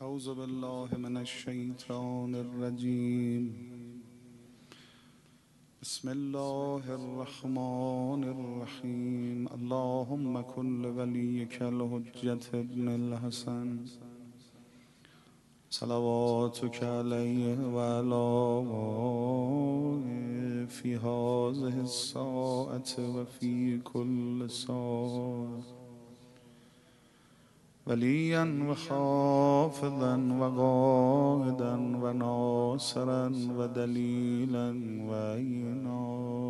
أعوذ بالله من الشيطان الرجيم. بسم الله الرحمن الرحيم. اللهم كن لوليك الحجة ابن الحسن صلواتك عليه وعلى آله في هذه الساعة وفي كل ساعة وليا وحافظا وقائدا وناصرا ودليلا وعينا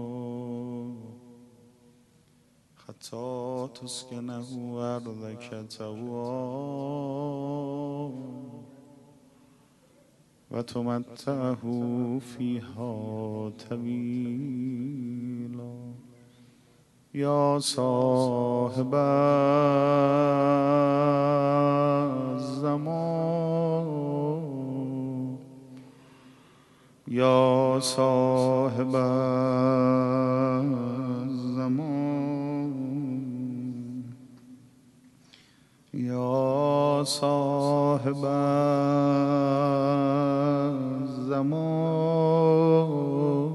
حتى تسكنه أرضك طوعا وتمتعه فيها طويلا. يا صاحب الزمان يا صاحب الزمان يا صاحب الزمان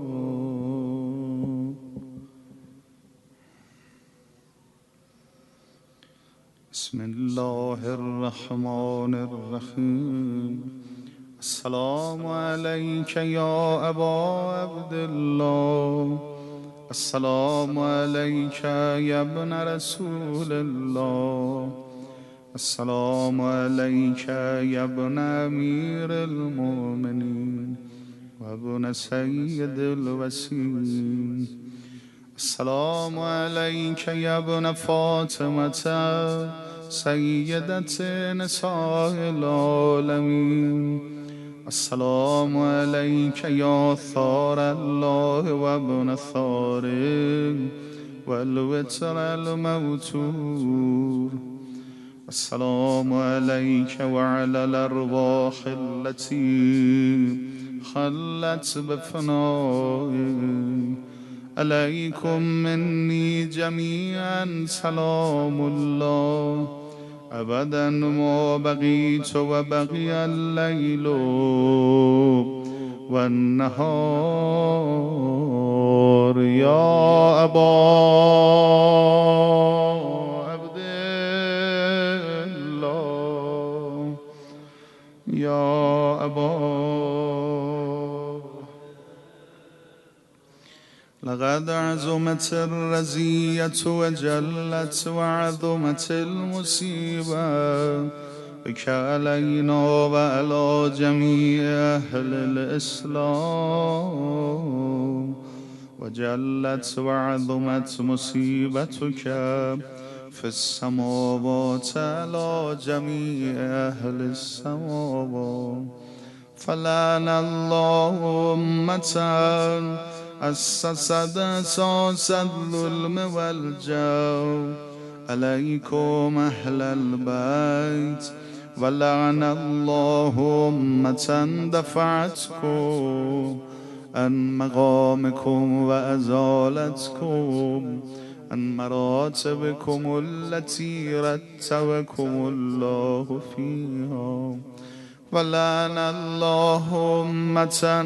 بسم الله الرحمن الرحيم. السلام عليك يا أبا عبد الله. السلام عليك يا ابن رسول الله. السلام عليك يا ابن أمير المؤمنين وابن سيد الوسيم. السلام عليك يا ابن فاطمة سيدة نساء العالمين. السلام عليك يا ثار الله وابن ثاره والوتر الموتور. السلام عليك وعلى الأرواح التي خلت بفنائك. عليكم مني جميعا سلام الله أبدا ما بقيت وبقي الليل والنهار. يا أبا عبد الله يا أبا لقد عظمت الرزية وجلت وعظمت المصيبة بك علينا وعلى جميع أهل الإسلام. وجلت وعظمت مصيبتك في السماوات على جميع أهل السماوات. فلعن الله أمة أسست أساس الظلم والجور عليكم أهل البيت. ولعن الله أمة دفعتكم عن مقامكم وأزالتكم عن مراتبكم التي رتبكم الله فيها. ولعن الله أمة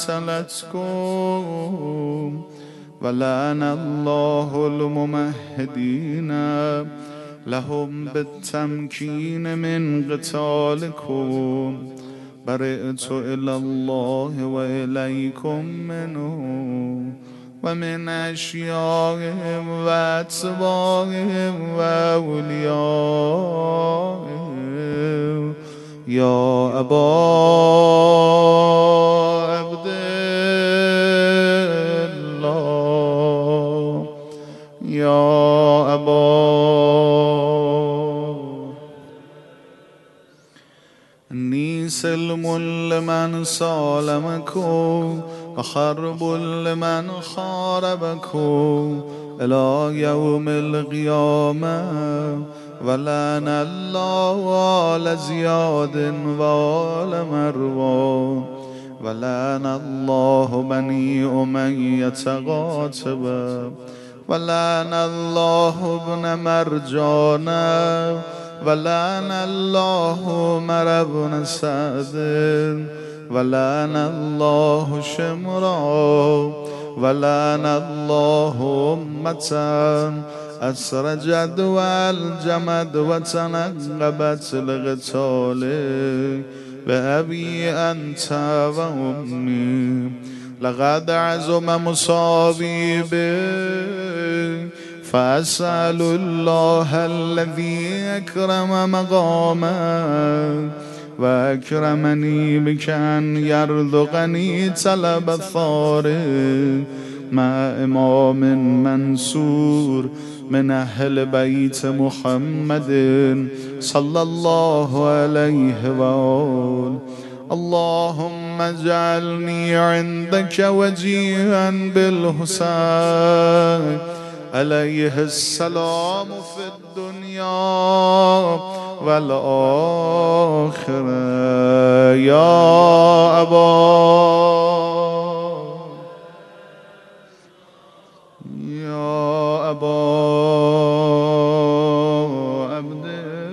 قتلتكم. ولعن الله الممهدين لهم بالتمكين من قتالكم. برئت إلى الله وإليكم منه ومن أشياءهم وأتباعهم وأوليائهم. يا أبا عبد الله يا أبا إني سلم لمن سالمكم وحرب لمن حاربكم إلى يوم القيامة. ولعن الله آل زياد وآل مروان. ولعن الله بني أمية قاتبا. ولعن الله ابن مرجان ولعن الله عمر بن سعد ولعن الله شمرا ولعن الله أمة أسرجت والجمد وتنقبت القتال بأبي أنت وأمي لقد عزم مصابي به فأسأل الله الذي أكرم مقامك وأكرمني بك أن يرزقني طلب الثار مع إمام منصور من أهل بيت محمد صلى الله عليه وآله. اللهم اجعلني عندك وجيها بالحسين عليه السلام في الدنيا والآخرة يا أبا عبد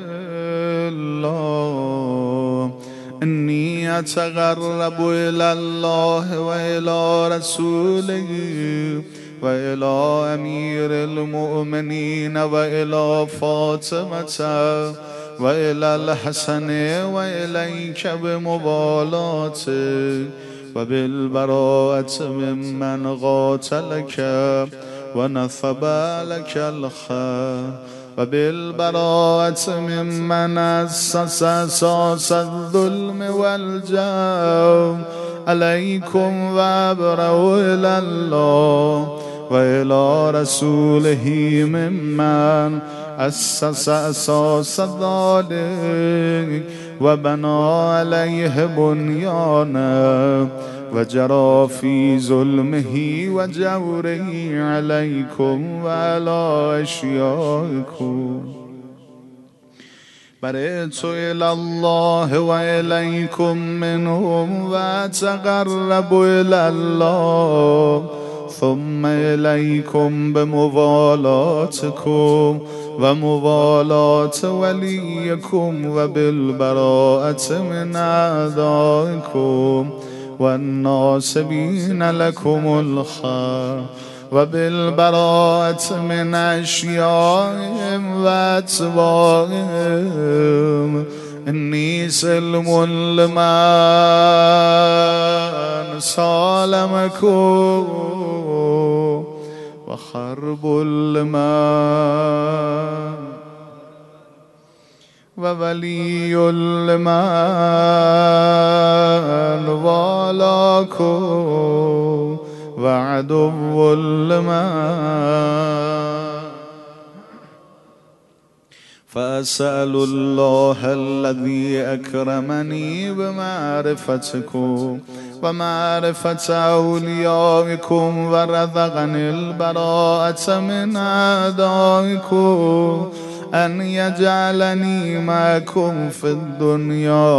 الله إني أتقرب إلى الله وإلى رسوله وإلى أمير المؤمنين وإلى فاطمة وإلى الحسن وإليك بمبالاتك وبالبراءة ممن قاتلك ونصب لك الخير وبالبراءة ممن أسس أساس الظلم والجور عليكم وأبرأوا إلى الله وإلى رسوله ممن أسس أساس ذلك وبنى عليه بنيانا وجرى في ظلمه وجوره عليكم وعلى أشيائكم. برئت إلى الله وإليكم منهم وأتقرب إلى الله ثم إليكم بموالاتكم وموالاة وليكم وبالبراءة من أعدائكم والناصبين لكم الخير وبالبراءة من أشيائهم وأتباعهم. إني سلم لمن سالمكم وخرب لمن وولي لمن والاكم وعدو لمن. فأسأل الله الذي أكرمني بمعرفتكم ومعرفة أوليائكم ورزقني البراءة من أعدائكم أن يجعلني معكم في الدنيا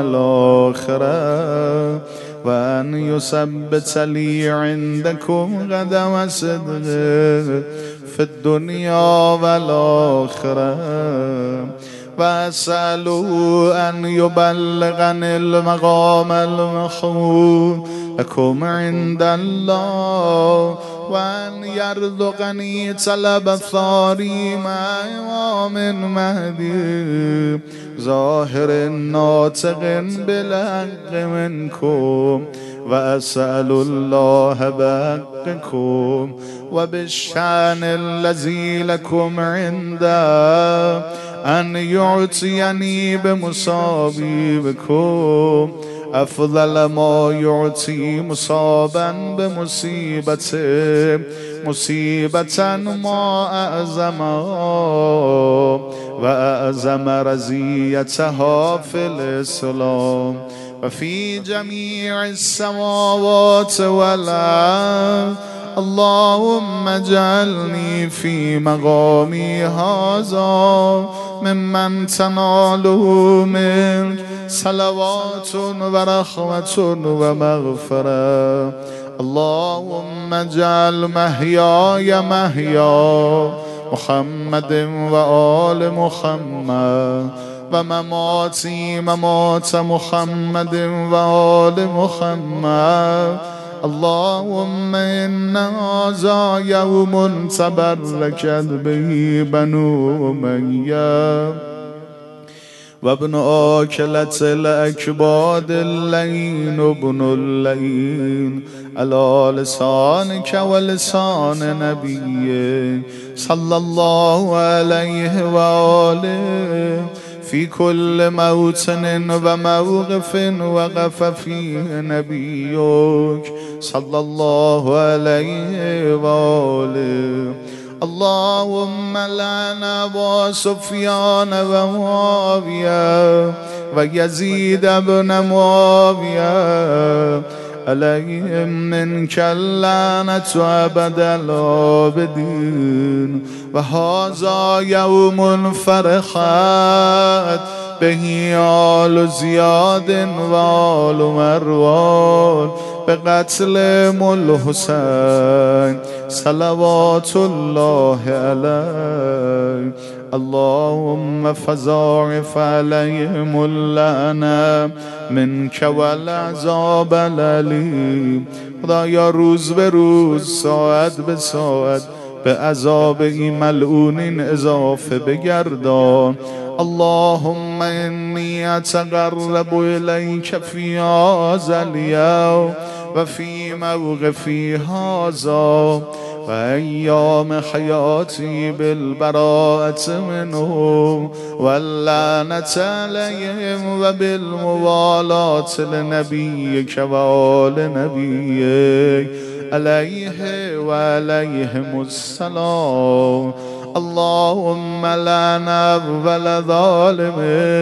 والآخرة وأن يثبت لي عندكم قدم صدق في الدنيا والآخرة وأسأله أن يبلغني المقام المحمود لكم عند الله وأن يرزقني طلب الثاري مع إمام مهدي ظاهر ناطق بالحق منكم. وأسأل الله بحقكم وبالشأن الذي لكم عنده أن يعطيني بمصابيبكم أفضل ما يعطي مصابا بمصيبته مصيبة ما أعظمها وأعظم رزيتها في الإسلام وفي جميع السماوات والأرض. اللهم اجعلني في مقامي هذا ممن تناله منك صلوات ورحمة ومغفرة. اللهم اجعل محياي محيا محمد وآل محمد ومماتي ممات محمد وآل محمد اللهم إن هذا يوم تبركت به بنو أمية وابن آكلة الأكباد اللين ابن اللين على لسانك ولسان نبيك صلى الله عليه وآله في كل موطن وموقف وقف فيه نبيك صلى الله عليه وآله اللهم لعن أبا سفيان ومعاوية ويزيد بن معاوية عليهم منك اللعنة أبد العابدين وهذا يوم فرحت به آل زياد وآل مروان بقتل الحسين صلوات الله عليه اللهم فضاعف عليهم اللعنة منك والعذاب الأليم خدایا روز به روز ساعت به ساعت به عذاب این ملعونین اضافه بگردان اللهم إني أتقرب إليك في هذا اليوم وفي موقفي هذا وأيام حياتي بالبراءة منهم واللعنة عليهم وبالموالاة لنبيك وآل نبيك عليه وعليهم السلام اللهم لعن أول ظالم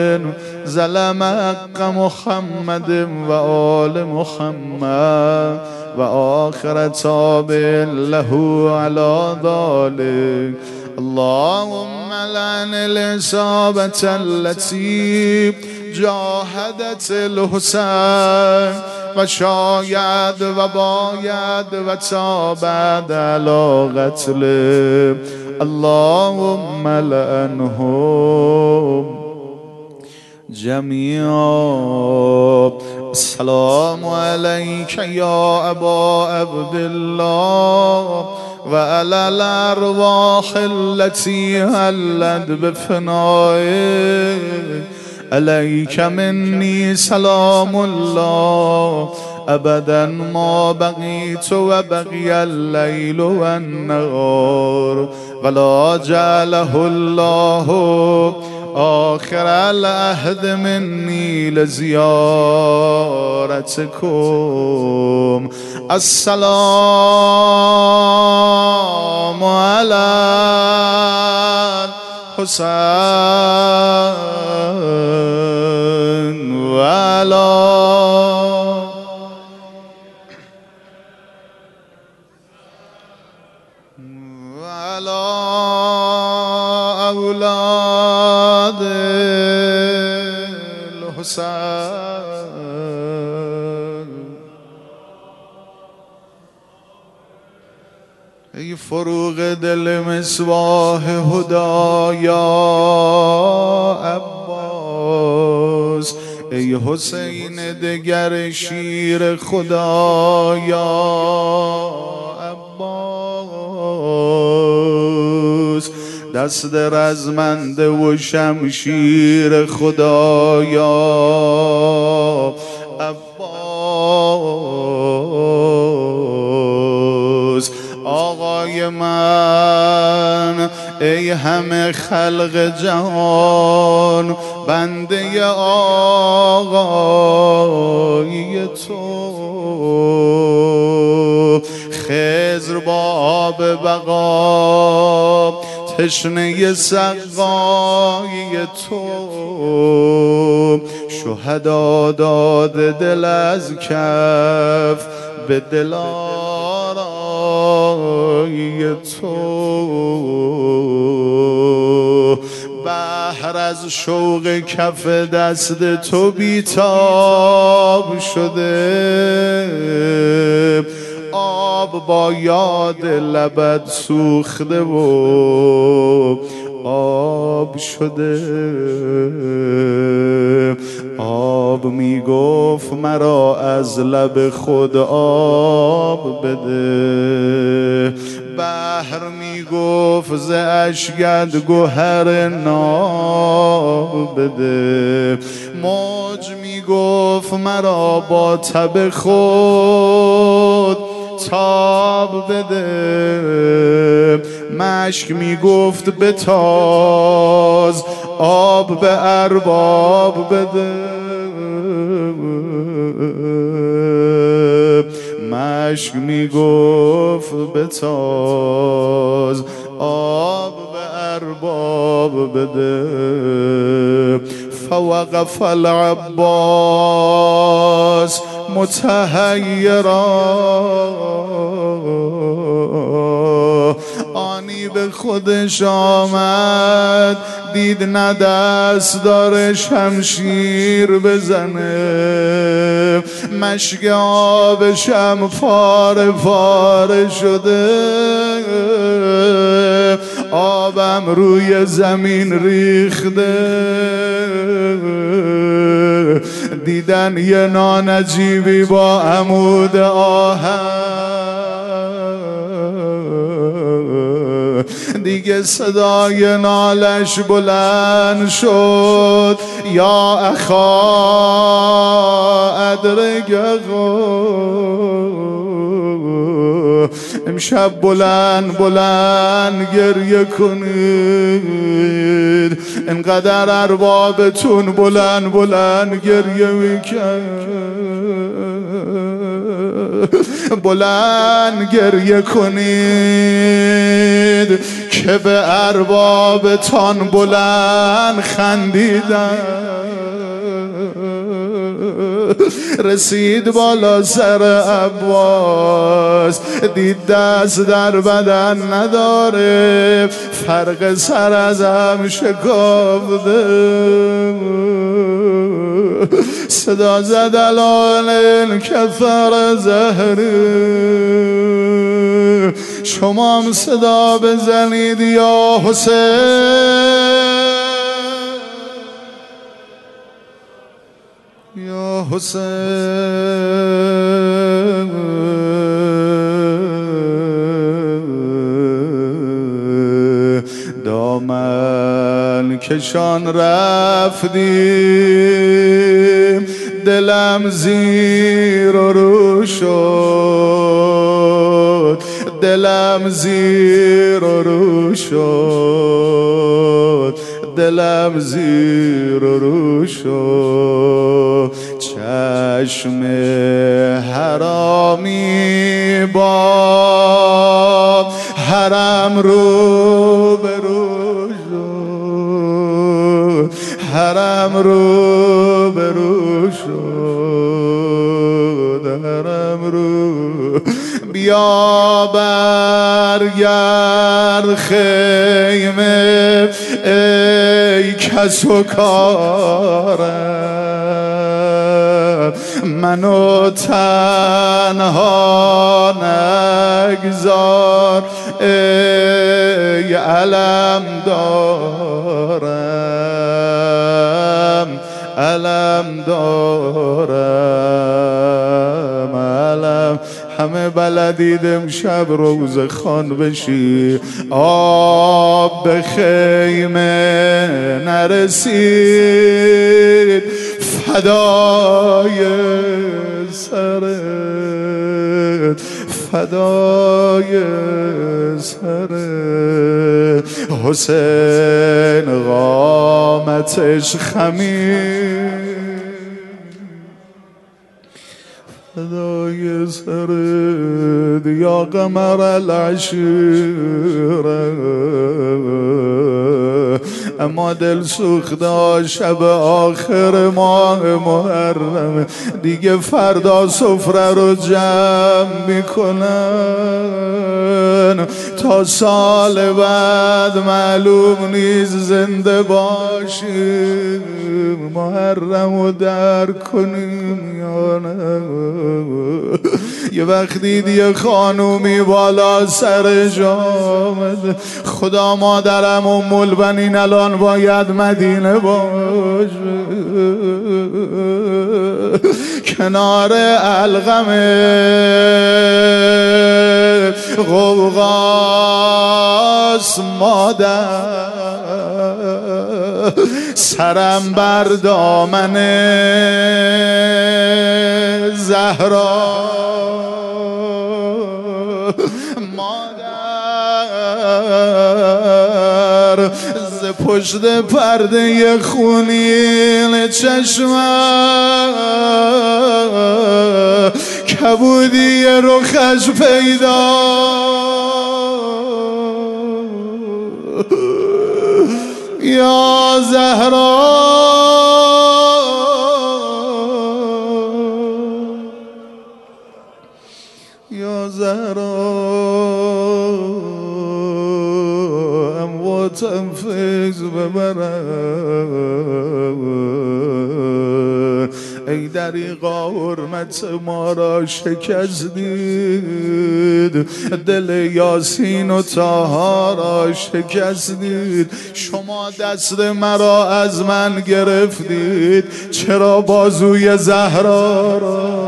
ظلم حق محمد وآل محمد وآخر تابع له على ذلك اللهم لعن العصابة التي جاهدت الحسين وشاید و باید و تابد على قتله اللهم لعنهم جميعا السلام عليك يا أبا عبد الله وعلى الأرواح التي هلت بفنائك عليك مني سلام الله أبدا ما بقيت وبقي الليل والنهار ولا جعله الله آخر العهد مني لزيارتكم السلام على الحسين وعلى أولاد الحسين ای فروغ دل مصباح هدا یا عباس ای حسین دگر شیر خدا یا عباس دست رزمنده و شمشیر خدا یا عباس آقای من ای همه خلق جهان بنده آقای تو خضر با آب بقا تشنه سقای تو شهدا داد دل از کف به دلارای تو بحر از شوق کف دست تو بیتاب شده آب با یاد لبت سوخته و آب شده. آب میگفت مرا از لب خود آب بده. بحر میگفت ز اشکت گوهر ناب بده. موج میگفت مرا با تب خود تاب بده. مشک میگفت بتاز آب به ارباب بده. مشک میگفت بتاز آب به ارباب بده. فوقف العباس متحیرا، آنی به خودش آمد دید نه دست داره شمشیر بزنه. مشک آبشم پاره پاره شده. آبم روی زمین ریخته. دیدن یه نانجیبی با عمود آهن. دیگه صدای نالش بلند شد یا اخا ادرگه. امشب بلند بلند گریه کنید. انقدر اربابتون بلند بلند گریه میکرد. بلند گریه کنید که به اربابتان بلند خندیدن. رسید بالا سر عباس، دید دست در بدن نداره، فرق سر ازم شکافته. صدا زد الان کثر زهره. شما هم صدا بزنید یا حسین یا حسین. دامن کشان رفتیم، دلم زیر و رو شد. دلم زیر و رو شد. دلم زیر و رو شد. چشم حرامی با حرم رو به رو شد. حرم رو به رو شد. حرم رو بیا برگرد خیمه ای کس و کارم. منو تنها نگذار ای علم دارم. علم دارم. علم همه بلدید امشب روز خان بشی. آب به خیمه نرسید، فدای سرت، فدای سرت. حسین قامتش خمیر، فدای سرت یا قمر العشیره. اما دل سوخته شب آخر ماه محرم دیگه فردا سفره رو جمع میکنن تا سال بعد معلوم نیست زنده باشیم محرم رو در کنیم یا نه. یه وقت دید یه خانومی بالا سرش آمد خدا مادرم ام البنین الان باید مدینه باشه کنار علقمه غوغاس مادر سرم بر دامن زهرا مادر ز پشت پرده خونین چشمم کبودی رخش پیدا یا زهرا یا زهرا امواتم فیض ببرن ای دریغا حرمت ما را شکستید دل یاسین و طاها را شکستید شما دست مرا از من گرفتید چرا بازوی زهرا را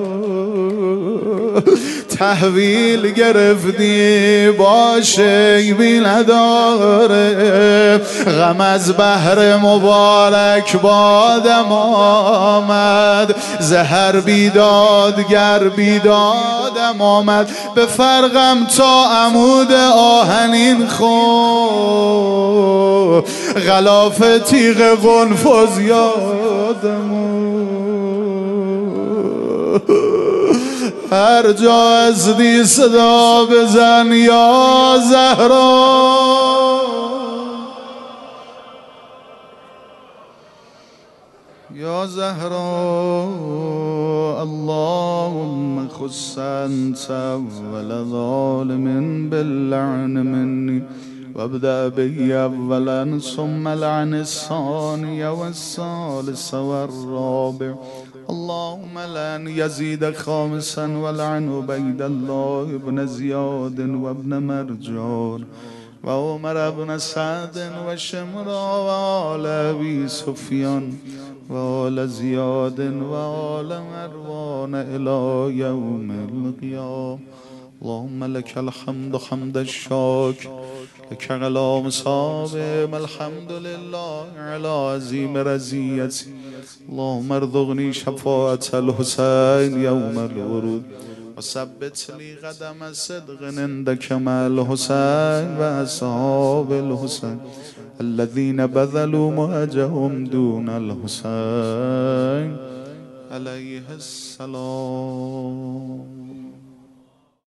تحویل گرفتی باشه بی نداره غم از بحر مبارک بادم آمد زهر بیدادگر بیدادم آمد به فرقم تا عمود آهنین خو غلاف تیغ قنفذ یادم هر جا از دی صدا بزن یا زهرا یا زهرا اللهم خص انت اول ظالم باللعن مني وابدأ به اولا ثم لعن الثاني والثالث والرابع اللهم لعن يزيد خامسا ولعن عبيد الله بن زياد وابن مرجان وعمر بن سعد وشمرا وآل أبي سفيان وآل زياد وآل مروان إلى يوم القيامة اللهم لك الحمد حمد الشاكر لك على مصابهم الحمد لله على عظيم رزيتي اللهم ارزقني شفاعة الحسين يوم الورود وثبت لي قدم صدق عندك مع الحسين وأصحاب الحسين الذين بذلوا مهجهم دون الحسين عليه السلام.